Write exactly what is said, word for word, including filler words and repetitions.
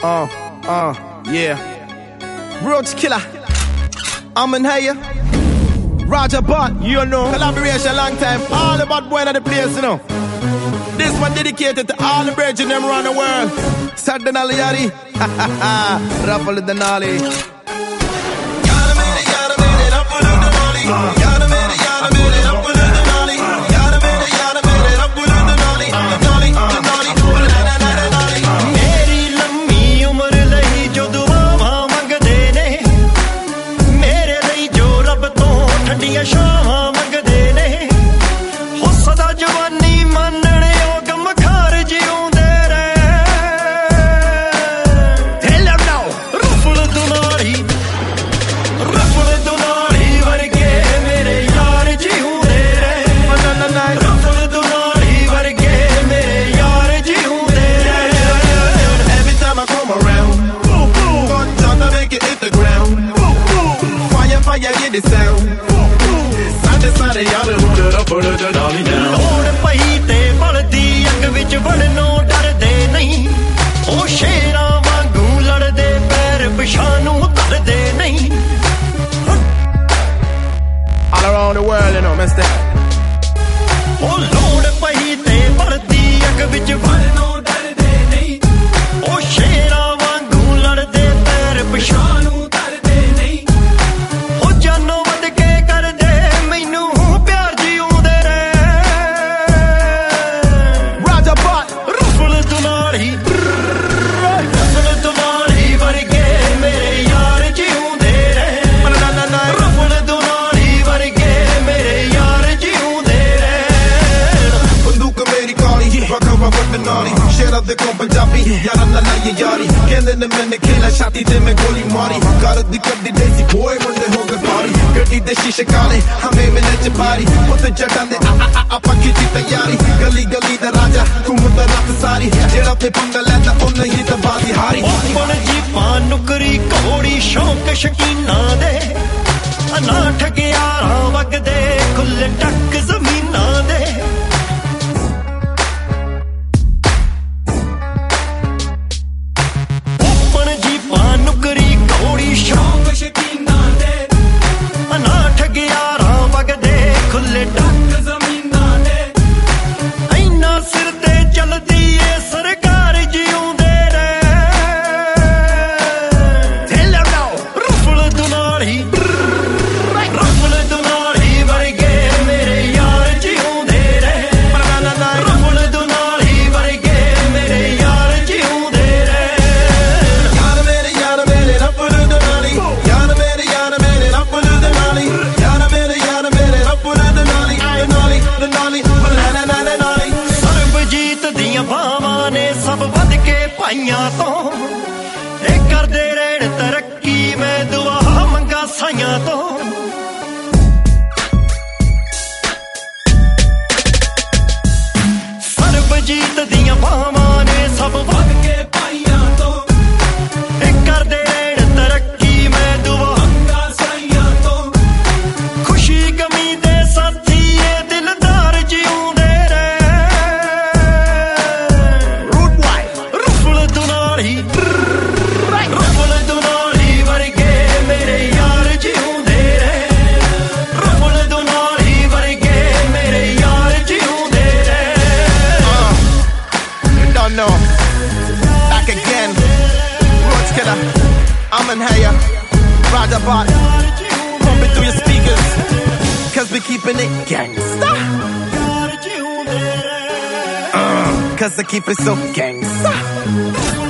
Uh, uh, yeah. Roach Killer. I'm in here. Roger Bot, you know. Collaboration long time. All the bad boy in the place, you know. This one dedicated to all the brethren them around the world. Saturday Nally Yari. Ha ha ha. Ruffle the Nolly. Yada made it, yada made it, ruffle the Nolly. Yada made it, yada made it, ruffle the Nolly. Yada made it, yada made it, ruffle the Nolly. The Nolly, the Nolly, the Nolly. मेरी लम्मी उम्र लई जो दुआवां मंगदे ने मेरे लई जो रब तो ठंडियां छावां मंगदे ने हो सदा जवानी मानणे ओ गम खार जिउंदे रहे Tell them now Rupal दुनारी Rupal दुनारी वर्गे मेरे यार जिउंदे रहे रुफल दुनारी वर्गे मेरे यार जिउंदे रहे Every time I come around, gun shot to make it hit the ground. Fire, fire, get the sound. Side to side, y'all the hood it up, put it dolly down. ਲੋੜ ਪਈ ਤੇ ਬਲਦੀ ਅੱਗ ਵਿੱਚ ਵੜਨੋਂ ਡਰਦੇ ਨਹੀਂ ਉਹ ਸ਼ੇਰਾਂ ਵਾਂਗੂ ਲੜਦੇ ਪੈਰ ਪਿਛਾਂ ਨੂੰ ਧਰਦੇ ਨਹੀਂ All around the world, you know, mister. ਉਹ ਲੋੜ ਪਈ ਤੇ ਬਲਦੀ ਅੱਗ ਵਿੱਚ ਵੜਨੋਂ ਡਰਦੇ ਨਹੀਂ ਉਹ ਸ਼ੇਰਾਂ ਵਾਂਗੂ ਲੜਦੇ ਪੈਰ ਪਿਛਾਂ ਨੂੰ ਧਰਦੇ ਨਹੀਂ ਉਹ ਜਾਨੋਂ ਵੱਧ ਕੇ ਕਰਦੇ ਮੈਨੂੰ ਪਿਆਰ ਜਿਉਂਦੇ ਰਹੇ Roger Bot. ਰਫਲ ਦੁਨਾਰੀ ਰਫਲ ਦੁਨਾਰੀ ਵਰਗੇ ਮੇਰੇ ਯਾਰ ਜਿਉਂਦੇ ਰਹੇ ਰਫਲ ਦੁਨਾਰੀ ਵਰਗੇ ਮੇਰੇ ਯਾਰ ਜਿਉਂਦੇ ਰਹੇ ਬੰਦੂਕ ਮੇਰੀ ਕਾਲੀ ਵਖਾ ਵਖਾ ਨਾਲੀ ਸ਼ੇਰਾਂ ਦੇ ਕੋਲ ਪੰਜਾਬੀ ਯਾਰਾਂ ਨਾਲ ਲਾਈ ਯਾਰੀ ਕਹਿੰਦੇ ਨੇ ਮੈਨੇ ਖੇਲਾ ਛਾਤੀ ਤੇ ਮੈਂ ਗੋਲੀ ਮਾਰੀ ਘਰ ਦੀ ਕੱਢੀ ਦੇਸੀ ਬੋਏ ਮੁੰਡੇ ਹੋ ਗਏ ਪਾਰੀ ਗੱਡੀ ਦੇ ਸ਼ੀਸ਼ੇ ਕਾਲੇ ਹਮੇ ਮਿਲੇ ਚ ਪਾਰੀ ਉੱਤੇ ਜੱਟਾਂ ਦੇ ਆ ਆ ਆਪਾਂ ਕੀਤੀ ਤਿਆਰੀ ਗਲੀ ਗਲੀ ਦਾ ਰਾਜਾ ਘੁੰਮਦਾ ਰਾਤ ਸਾਰੀ ਜਿਹੜਾ ਤੇ ਪੰਗਾ ਲੈਂਦਾ ਉਹ ਨਹੀਂ ਤਾਂ ਬਾਜ਼ੀ ਹਾਰੀ ਬਣ ਜੀਪਾਂ ਨੁਕਰੀ ਘੋੜੀ ਸ਼ੌਕ ਸ਼ਕੀਨਾਂ ਦੇ ਅਨਾ ਠਗਿਆਰਾਂ ਵਗਦੇ ਖੁੱਲੇ ਟੱਕ ਜ਼ਮੀਨਾਂ ਦੇ ਬਣ ਜੀਪਾਂ ਨੁਕਰੀ ਘੋੜੀ ਸ਼ੌਕ ਸ਼ਕੀਨਾਂ ਦੇ ਅਨਾ ਠਗਿਆਰਾਂ ਵਗਦੇ ਖੁੱਲੇ ਟੱਕ ਜ਼ਮੀਨਾਂ ਦੇ ਇੰਨਾ ਸਿਰ ਤੇ ਚੱਲਦੀ ਏ ਸਰਕਾਰ ਜਿਉਂਦੇ ਰਹੇ Tell them now ਰਫਲ ਦੁਨਾਰੀ ਰਫਲ ਦੁਨਾਰੀ ਵਰਗੇ ਮੇਰੇ ਯਾਰ ਜਿਉਂਦੇ ਰਹੇ ਰਫਲ ਦੁਨਾਰੀ ਵਰਗੇ ਮੇਰੇ ਯਾਰ ਜਿਉਂਦੇ ਰਹੇ ਯਾਰ ਮੇਰੇ ਯਾਰ ਮੇਰੇ ਰੱਬਲ ਦੇ ਨਾਲੀ ਯਾਰ ਮੇਰੇ ਯਾਰ ਮੇਰੇ ਰੱਬਲ ਦੇ ਨਾਲੀ ਯਾਰ ਮੇਰੇ ਯਾਰ ਮੇਰੇ ਰੱਬਲ ਦੇ ਨਾਲੀ ਦੇ ਨਾਲੀ ਦੇ ਨਾਲੀ ਨਾ ਨਾ ਨਾ ਨਾਲੀ ਸਰਬਜੀਤ ਦੀਆਂ ਬਾਵਾਂ ਨੇ ਸਭ ਵੱਧ ਕੇ ਪਾਈਆਂ ਤੋਂ ਇਹ ਕਰਦੇ ਰਹਿਣ ਤਰੱਕੀ ਮੈਂ ਦੁਆ ਮੰਗਾ ਸਾਈਆਂ ਤੋਂ ਸਰਬਜੀਤ ਦੀਆਂ ਬਾਵਾਂ ਨੇ ਸਭ ਵੱਧ ਕੇ ਪਾਈਆਂ ਤੋਂ ਇਹ ਕਰਦੇ ਰਹਿਣ ਤਰੱਕੀ ਮੈਂ ਦੁਆ ਮੰਗਾ ਸਾਈਆਂ ਤੋਂ ਖੁਸ਼ੀ ਗਮੀ ਦੇ ਸਾਥੀ ਇਹ ਦਿਲਦਾਰ ਜਿਉਂਦੇ ਰਹੇ Rude boy. ਰਫਲ ਦੁਨਾਰੀ ਰਫਲ ਦੁਨਾਰੀ ਵਰਗੇ ਮੇਰੇ ਯਾਰ ਜਿਉਂਦੇ ਰਹੇ ਰਫਲ ਦੁਨਾਰੀ ਵਰਗੇ ਮੇਰੇ ਯਾਰ ਜਿਉਂਦੇ ਰਹੇ You don't know. Back again. Roach Killer. I'm in here. Roger Bot. Pump it through your speakers. Cause we keeping it gangsta. ਯਾਰ ਜਿਉਂਦੇ ਰਹੇ Uh, cause I keep it so gangsta.